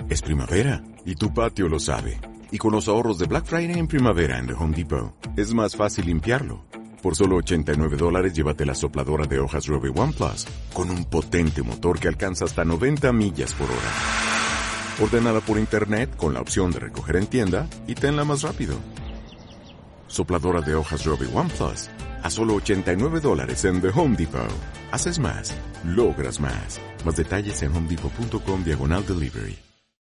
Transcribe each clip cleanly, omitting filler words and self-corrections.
Es primavera y tu patio lo sabe. Y con los ahorros de Black Friday en primavera en The Home Depot, es más fácil limpiarlo. Por solo $89 llévate la sopladora de hojas Robe One Plus, con un potente motor que alcanza hasta 90 millas por hora. Ordénala por internet con la opción de recoger en tienda y tenla más rápido. Sopladora de hojas Robe One Plus, a solo $89 en The Home Depot. Haces más, logras más. Más detalles en homedepot.com/delivery.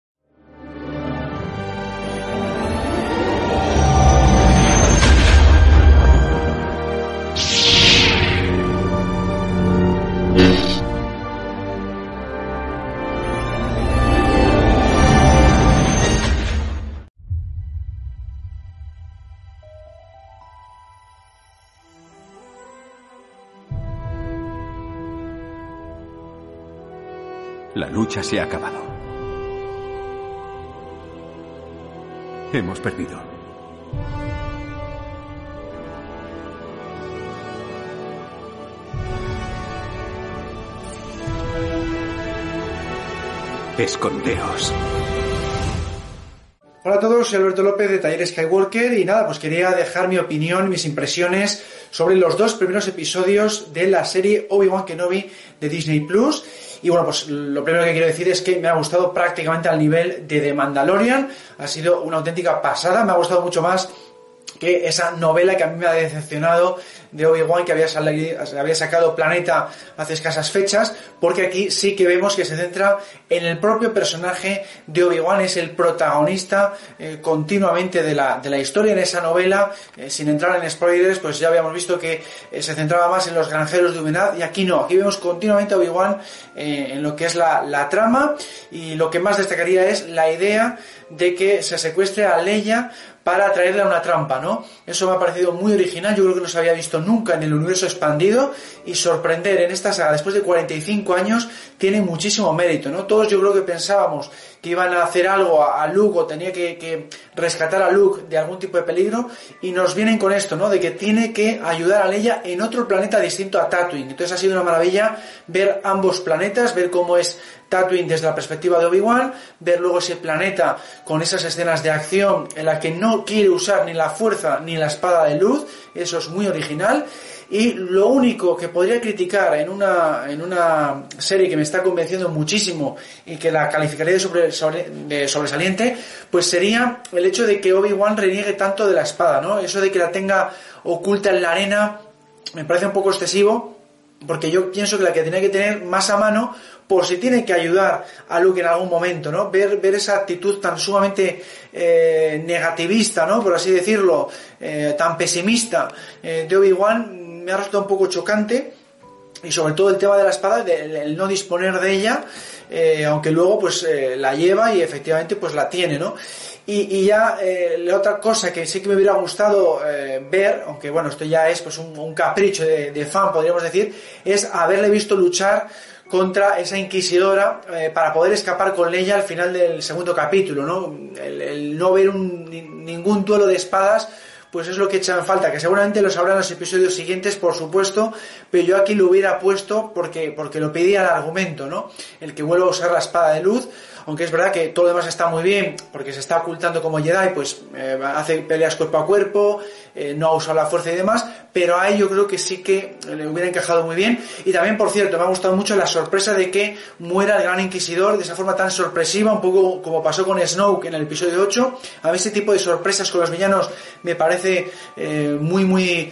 La lucha se ha acabado. Hemos perdido. Escondeos. Hola a todos, soy Alberto López de Taller Skywalker y nada, pues quería dejar mi opinión, mis impresiones sobre los dos primeros episodios de la serie Obi-Wan Kenobi de Disney Plus. Y bueno, pues lo primero que quiero decir es que me ha gustado prácticamente al nivel de The Mandalorian. Ha sido una auténtica pasada, me ha gustado mucho más que esa novela que a mí me ha decepcionado de Obi-Wan, que había sacado Planeta hace escasas fechas, porque aquí sí que vemos que se centra en el propio personaje de Obi-Wan, es el protagonista continuamente de la historia en esa novela. Sin entrar en spoilers, pues ya habíamos visto que se centraba más en los granjeros de humedad, y aquí no, aquí vemos continuamente a Obi-Wan en lo que es la trama, y lo que más destacaría es la idea de que se secuestre a Leia para traerle a una trampa, ¿no? Eso me ha parecido muy original, yo creo que no se había visto nunca en el universo expandido, y sorprender en esta saga después de 45 años tiene muchísimo mérito, ¿no? Todos yo creo que pensábamos que iban a hacer algo a Luke, o tenía que rescatar a Luke de algún tipo de peligro, y nos vienen con esto, ¿no? De que tiene que ayudar a Leia en otro planeta distinto a Tatooine. Entonces ha sido una maravilla ver ambos planetas, ver cómo es Tatooine desde la perspectiva de Obi-Wan, ver luego ese planeta con esas escenas de acción en la que no quiere usar ni la fuerza ni la espada de luz. Eso es muy original. Y lo único que podría criticar en una serie que me está convenciendo muchísimo y que la calificaría de sobresaliente, pues sería el hecho de que Obi-Wan reniegue tanto de la espada, ¿no? Eso de que la tenga oculta en la arena me parece un poco excesivo, porque yo pienso que la que tenía que tener más a mano, por si tiene que ayudar a Luke en algún momento, ¿no? Ver esa actitud tan sumamente negativista, ¿no? Por así decirlo, tan pesimista de Obi-Wan, me ha resultado un poco chocante. Y sobre todo el tema de la espada, el no disponer de ella, aunque luego pues la lleva y efectivamente pues la tiene, ¿no? Y ya la otra cosa que sí que me hubiera gustado ver, aunque bueno, esto ya es pues un capricho de fan, podríamos decir, es haberle visto luchar contra esa inquisidora para poder escapar con Leia al final del segundo capítulo, ¿no? El no ver ningún duelo de espadas, pues es lo que echan falta, que seguramente lo sabrán en los episodios siguientes, por supuesto, pero yo aquí lo hubiera puesto porque lo pedía el argumento, ¿no? El que vuelva a usar la espada de luz, aunque es verdad que todo lo demás está muy bien, porque se está ocultando como Jedi, pues hace peleas cuerpo a cuerpo, no ha usado la fuerza y demás, pero a él yo creo que sí que le hubiera encajado muy bien. Y también, por cierto, me ha gustado mucho la sorpresa de que muera el Gran Inquisidor de esa forma tan sorpresiva, un poco como pasó con Snoke en el episodio 8. A mí ese tipo de sorpresas con los villanos me parece muy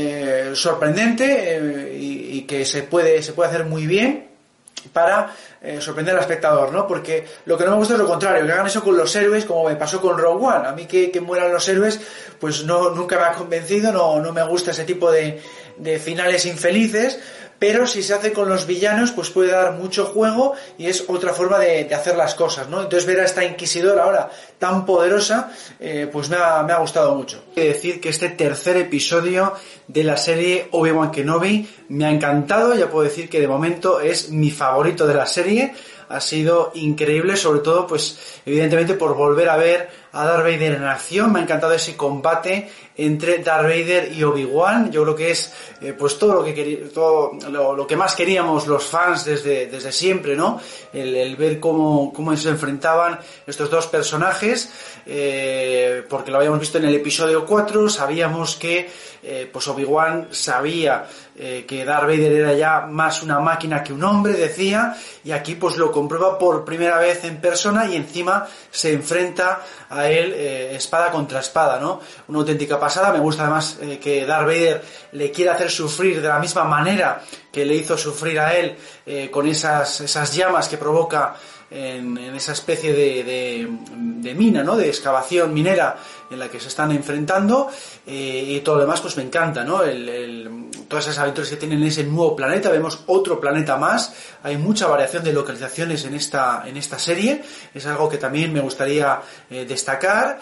sorprendente, y que se puede hacer muy bien para sorprender al espectador, ¿no? Porque lo que no me gusta es lo contrario, que hagan eso con los héroes, como me pasó con Rogue One. A mí que mueran los héroes, pues nunca me ha convencido, no me gusta ese tipo de finales infelices. Pero si se hace con los villanos, pues puede dar mucho juego, y es otra forma de hacer las cosas, ¿no? Entonces ver a esta inquisidora ahora tan poderosa, pues me ha gustado mucho. Quiero decir que este tercer episodio de la serie Obi-Wan Kenobi me ha encantado. Ya puedo decir que de momento es mi favorito de la serie. Ha sido increíble, sobre todo pues evidentemente por volver a ver a Darth Vader en acción. Me ha encantado ese combate entre Darth Vader y Obi-Wan. Yo creo que es pues todo lo que más queríamos los fans desde siempre, ¿no? El ver cómo se enfrentaban estos dos personajes, porque lo habíamos visto en el episodio 4. Sabíamos que pues Obi-Wan sabía que Darth Vader era ya más una máquina que un hombre, decía, y aquí pues lo comprueba por primera vez en persona y encima se enfrenta a él espada contra espada, ¿no? Una auténtica pasada. Me gusta además que Darth Vader le quiere hacer sufrir de la misma manera que le hizo sufrir a él con esas llamas que provoca en esa especie de mina, ¿no? De excavación minera en la que se están enfrentando, y todo lo demás pues me encanta, ¿no? Todas esas aventuras que tienen en ese nuevo planeta. Vemos otro planeta más. Hay mucha variación de localizaciones en esta serie. Es algo que también me gustaría destacar,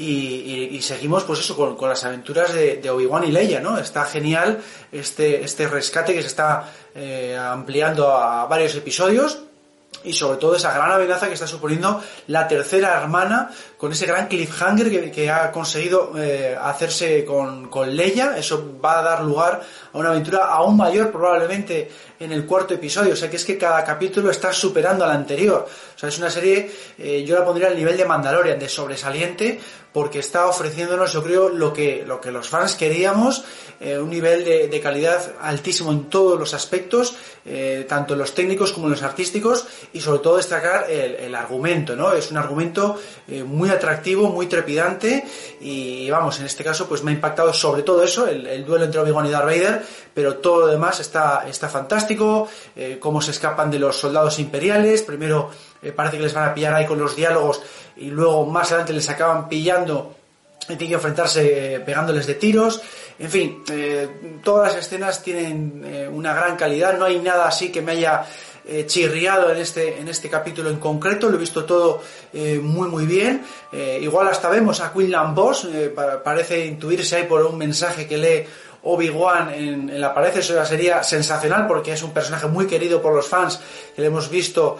y seguimos pues eso con las aventuras de Obi-Wan y Leia, ¿no? Está genial este rescate que se está ampliando a varios episodios. Y sobre todo esa gran amenaza que está suponiendo la tercera hermana, con ese gran cliffhanger que ha conseguido hacerse con Leia. Eso va a dar lugar a una aventura aún mayor probablemente en el cuarto episodio. O sea que es que cada capítulo está superando al anterior. O sea, es una serie, yo la pondría al nivel de Mandalorian, de sobresaliente, porque está ofreciéndonos, yo creo, lo que los fans queríamos, un nivel de calidad altísimo en todos los aspectos, tanto en los técnicos como en los artísticos, y sobre todo destacar el argumento, ¿no? Es un argumento muy atractivo, muy trepidante, y vamos, en este caso pues me ha impactado sobre todo eso, el duelo entre Obi-Wan y Darth Vader, pero todo lo demás está fantástico. Cómo se escapan de los soldados imperiales. Primero parece que les van a pillar ahí con los diálogos, y luego más adelante les acaban pillando y tienen que enfrentarse pegándoles de tiros. En fin, todas las escenas tienen una gran calidad. No hay nada así que me haya chirriado en este capítulo en concreto. Lo he visto todo muy bien. Igual hasta vemos a Quinlan Vos, parece intuirse ahí por un mensaje que lee Obi-Wan en la pared. Eso ya sería sensacional, porque es un personaje muy querido por los fans, que lo hemos visto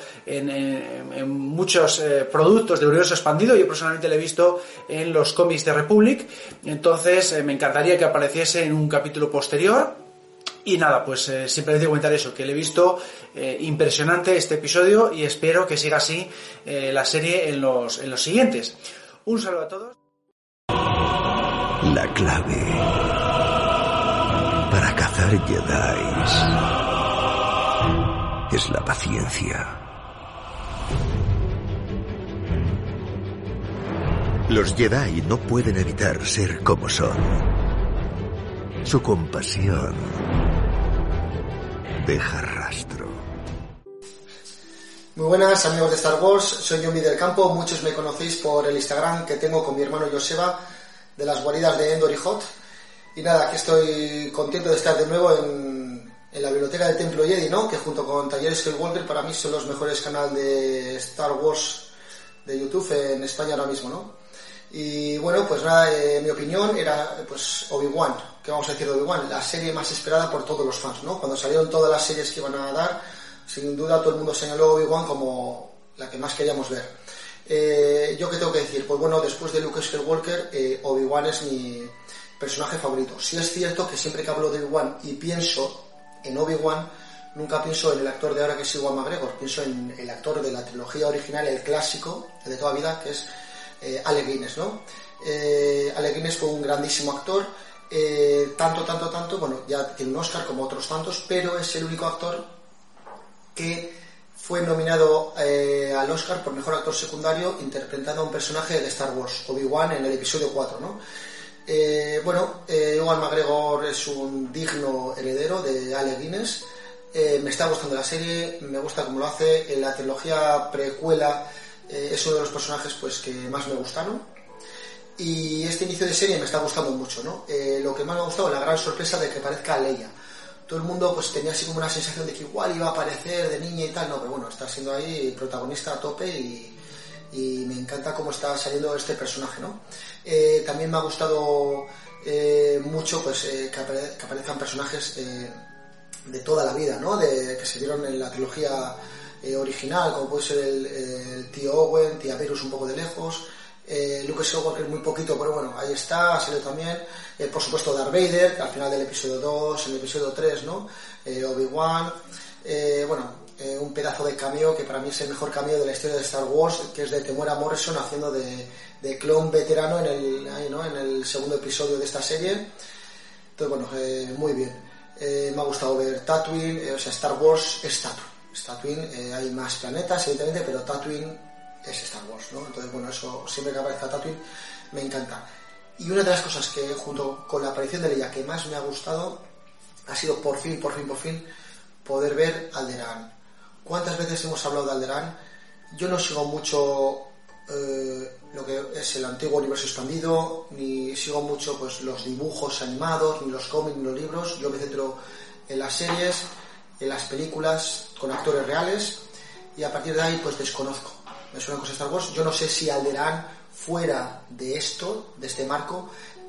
en muchos productos del universo expandido. Yo personalmente lo he visto en los cómics de Republic. Entonces me encantaría que apareciese en un capítulo posterior. Y nada, pues simplemente comentar eso, que le he visto impresionante este episodio, y espero que siga así la serie en los siguientes. Un saludo a todos. La clave para cazar Jedis es la paciencia. Los Jedi no pueden evitar ser como son. Su compasión deja rastro. Muy buenas amigos de Star Wars, soy Yomi del Campo. Muchos me conocéis por el Instagram que tengo con mi hermano Joseba, de las guaridas de Endor y Hot. Y nada, aquí estoy contento de estar de nuevo en la biblioteca del Templo Jedi, ¿no? Que junto con Talleres Skywalker para mí son los mejores canales de Star Wars de YouTube en España ahora mismo, ¿no? Y bueno, pues nada, mi opinión era pues Obi-Wan. ¿Qué vamos a decir de Obi-Wan? La serie más esperada por todos los fans, ¿no? Cuando salieron todas las series que iban a dar, sin duda todo el mundo señaló a Obi-Wan como la que más queríamos ver. ¿Yo qué tengo que decir? Pues bueno, después de Luke Skywalker, Obi-Wan es mi personaje favorito. Sí es cierto que siempre que hablo de Obi-Wan y pienso en Obi-Wan, nunca pienso en el actor de ahora, que es Ewan McGregor. Pienso en el actor de la trilogía original, el clásico, el de toda vida, que es Alec Guinness, ¿no? Alec Guinness fue un grandísimo actor, tanto, bueno, ya tiene un Oscar como otros tantos, pero es el único actor que fue nominado al Oscar por mejor actor secundario interpretando a un personaje de Star Wars, Obi-Wan, en el episodio 4, ¿no? Ewan McGregor es un digno heredero de Alec Guinness. Me está gustando la serie, me gusta cómo lo hace. En la trilogía precuela es uno de los personajes pues que más me gustaron, y este inicio de serie me está gustando mucho, ¿no? Lo que más me ha gustado, la gran sorpresa de que aparezca Leia. Todo el mundo pues tenía así como una sensación de que igual iba a aparecer de niña y tal, no, pero bueno, está siendo ahí protagonista a tope, y me encanta cómo está saliendo este personaje, ¿no? También me ha gustado mucho pues que aparezcan personajes de toda la vida, ¿no? Que se vieron en la trilogía original, como puede ser el tío Owen, tía Perus un poco de lejos, Luke Skywalker muy poquito, pero bueno, ahí está, ha salido también. Por supuesto Darth Vader, al final del episodio 2, en el episodio 3, ¿no? Obi-Wan, un pedazo de cameo que para mí es el mejor cameo de la historia de Star Wars, que es de Temuera Morrison haciendo de clon veterano en el segundo episodio de esta serie. Entonces bueno, muy bien. Me ha gustado ver Tatooine, Star Wars es Tatooine, hay más planetas evidentemente, pero Tatooine es Star Wars, ¿no? Entonces bueno, eso siempre que aparezca Tatooine me encanta. Y una de las cosas que junto con la aparición de Leia que más me ha gustado ha sido por fin poder ver Alderaan. ¿Cuántas veces hemos hablado de Alderaan? Yo no sigo mucho lo que es el antiguo universo expandido, ni sigo mucho pues los dibujos animados, ni los cómics, ni los libros. Yo me centro en las series, en las películas con actores reales, y a partir de ahí pues desconozco. Me suena cosas de Star Wars. Yo no sé si Alderaan fuera de esto, de este marco,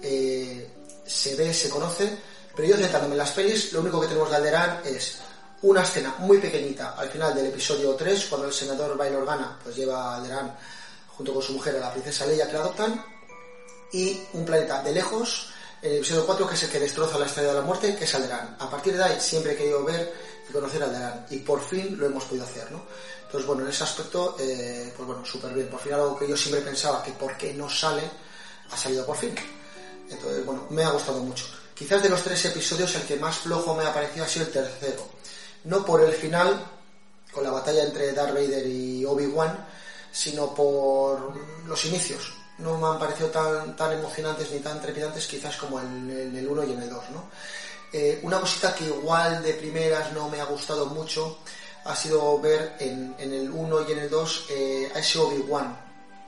se ve, se conoce, pero yo centrándome en las pelis, lo único que tenemos de Alderaan es una escena muy pequeñita al final del episodio 3, cuando el senador Bail Organa pues lleva a Alderaan junto con su mujer a la princesa Leia, que la adoptan, y un planeta de lejos en el episodio 4, que es el que destroza la Estrella de la Muerte, que es Alderaan. A partir de ahí siempre he querido ver y conocer a Alderaan, y por fin lo hemos podido hacer, ¿no? Entonces bueno, en ese aspecto pues bueno, súper bien. Por fin algo que yo siempre pensaba que por qué no sale, ha salido por fin. Entonces bueno, me ha gustado mucho. Quizás de los 3 episodios el que más flojo me ha parecido ha sido el tercero, no por el final con la batalla entre Darth Vader y Obi-Wan, sino por los inicios. No me han parecido tan emocionantes ni tan trepidantes quizás como en el 1 y en el 2, ¿no? Una cosita que igual de primeras no me ha gustado mucho ha sido ver en el 1 y en el 2 a ese Obi-Wan,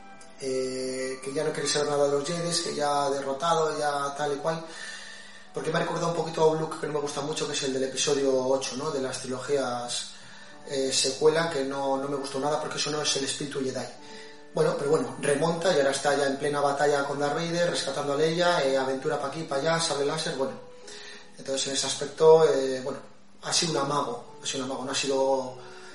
que ya no quiere saber nada de los Jedi, que ya ha derrotado, ya tal y cual, porque me ha recordado un poquito a un Luke que no me gusta mucho, que es el del episodio 8, ¿no? De las trilogías secuela, que no me gustó nada porque eso no es el espíritu Jedi. Bueno, pero bueno, remonta y ahora está ya en plena batalla con Darth Vader, rescatando a Leia, aventura para aquí, para allá, sable láser, bueno. Entonces en ese aspecto, bueno, ha sido un amago, no ha sido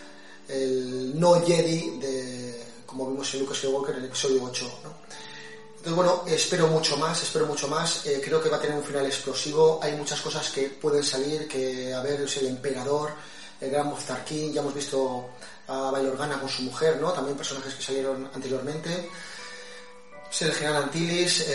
el no Jedi como vimos en Luke Skywalker en el episodio 8, ¿no? Entonces bueno, espero mucho más, creo que va a tener un final explosivo, hay muchas cosas que pueden salir, que a ver, es el emperador, el gran Moff Tarkin, ya hemos visto a Bail Organa con su mujer, ¿no? También personajes que salieron anteriormente, el general Antilles,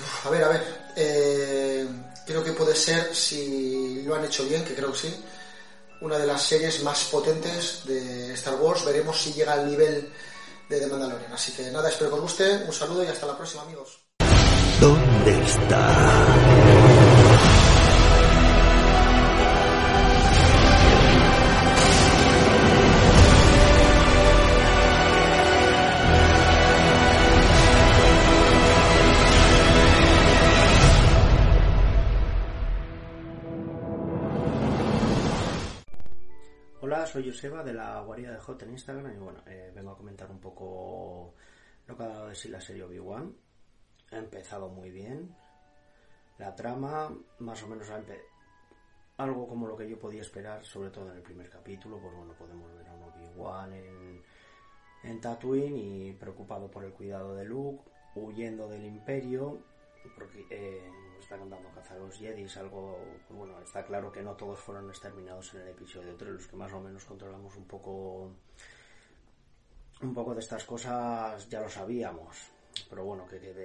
creo que puede ser, si lo han hecho bien, que creo que sí, una de las series más potentes de Star Wars. Veremos si llega al nivel de The Mandalorian. Así que nada, espero que os guste, un saludo y hasta la próxima, amigos. ¿Dónde está? Hola, soy Joseba de la Guarida de Hot en Instagram y bueno, vengo a comentar un poco lo que ha dado de sí la serie Obi-Wan. Ha empezado muy bien, la trama más o menos algo como lo que yo podía esperar, sobre todo en el primer capítulo. Pues bueno, podemos ver a un Obi-Wan en Tatooine y preocupado por el cuidado de Luke, huyendo del Imperio, porque están andando a cazar a los Jedis, algo, pues bueno, está claro que no todos fueron exterminados en el episodio 3, los que más o menos controlamos un poco de estas cosas ya lo sabíamos, pero bueno,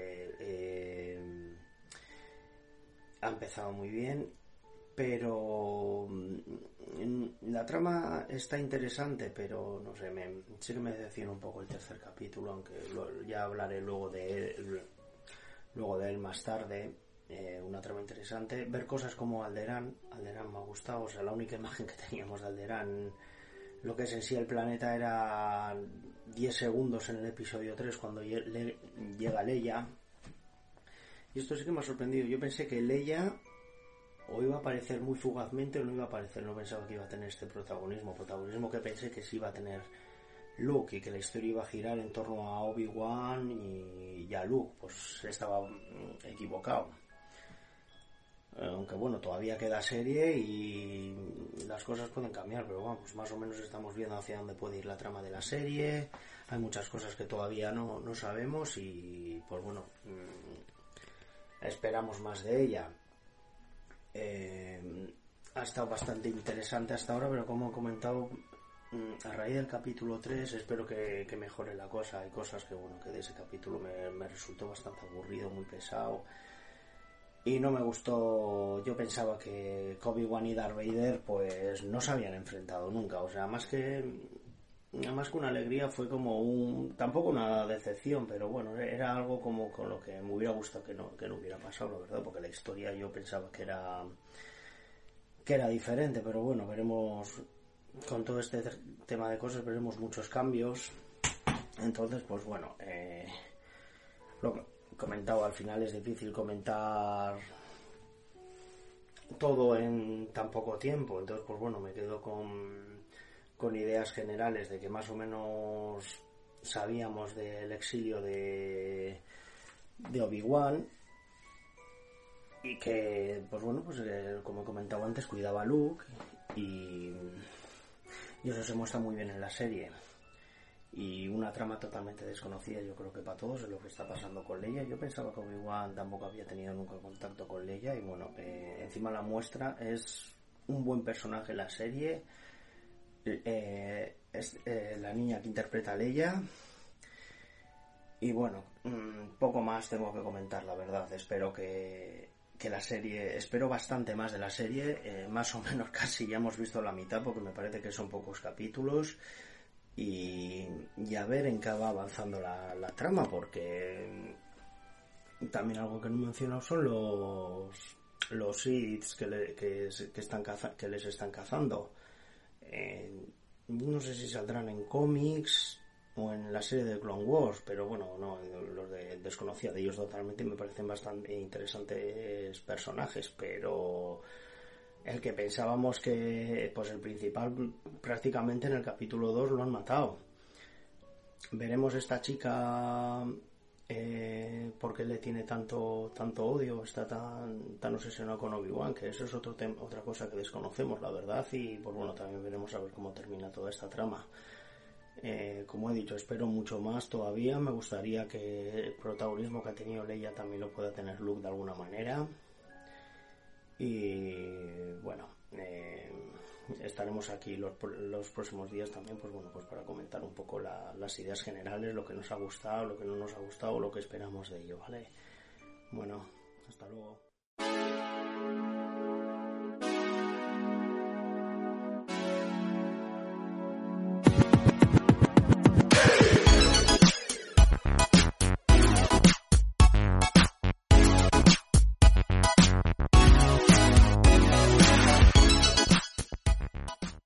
ha empezado muy bien, pero la trama está interesante, pero no sé, sí que me decepciona un poco el tercer capítulo, aunque ya hablaré luego de él más tarde. Una trama interesante, ver cosas como Alderaan me ha gustado, o sea, la única imagen que teníamos de Alderaan, lo que es en sí el planeta, era 10 segundos en el episodio 3 cuando llega Leia, y esto sí que me ha sorprendido. Yo pensé que Leia o iba a aparecer muy fugazmente o no iba a aparecer, no pensaba que iba a tener este protagonismo que pensé que sí iba a tener Luke, y que la historia iba a girar en torno a Obi-Wan y a Luke. Pues estaba equivocado. aunque bueno, todavía queda serie y las cosas pueden cambiar, pero bueno, pues más o menos estamos viendo hacia dónde puede ir la trama de la serie. Hay muchas cosas que todavía no sabemos y pues bueno, esperamos más de ella. Ha estado bastante interesante hasta ahora, pero como he comentado, a raíz del capítulo 3 espero que mejore la cosa. Hay cosas que bueno, que de ese capítulo me resultó bastante aburrido, muy pesado y no me gustó. Yo pensaba que Obi-Wan y Darth Vader pues no se habían enfrentado nunca, o sea, más que una alegría, fue como tampoco una decepción, pero bueno, era algo como con lo que me hubiera gustado que no hubiera pasado, la verdad, porque la historia yo pensaba que era diferente, pero bueno, veremos. Con todo este tema de cosas veremos muchos cambios. Entonces pues bueno, lo que he comentado, al final es difícil comentar todo en tan poco tiempo. Entonces pues bueno, me quedo con ideas generales de que más o menos sabíamos del exilio de Obi-Wan y que pues bueno, pues como he comentado antes, cuidaba a Luke y eso se muestra muy bien en la serie. Y una trama totalmente desconocida, yo creo que para todos, es lo que está pasando con Leia. Yo pensaba que Obi-Wan tampoco había tenido nunca contacto con Leia y bueno, encima la muestra. Es un buen personaje en la serie. Es la niña que interpreta a Leia. Y bueno, poco más tengo que comentar, la verdad. Espero que la serie, espero bastante más de la serie, más o menos casi ya hemos visto la mitad, porque me parece que son pocos capítulos, y a ver en qué va avanzando la trama, porque también algo que no he mencionado son los Sith que les están cazando. No sé si saldrán en cómics o en la serie de Clone Wars, pero bueno, no, los desconocía de ellos totalmente, me parecen bastante interesantes personajes, pero el que pensábamos que pues el principal prácticamente en el capítulo 2 lo han matado. Veremos esta chica por qué le tiene tanto odio, está tan obsesionado con Obi-Wan, que eso es otra cosa que desconocemos, la verdad, y pues bueno, también veremos a ver cómo termina toda esta trama. Como he dicho, espero mucho más todavía. Me gustaría que el protagonismo que ha tenido Leia también lo pueda tener Luke de alguna manera. Y bueno, estaremos aquí los próximos días también, pues bueno, pues para comentar un poco las ideas generales, lo que nos ha gustado, lo que no nos ha gustado, lo que esperamos de ello, ¿vale? Bueno, hasta luego.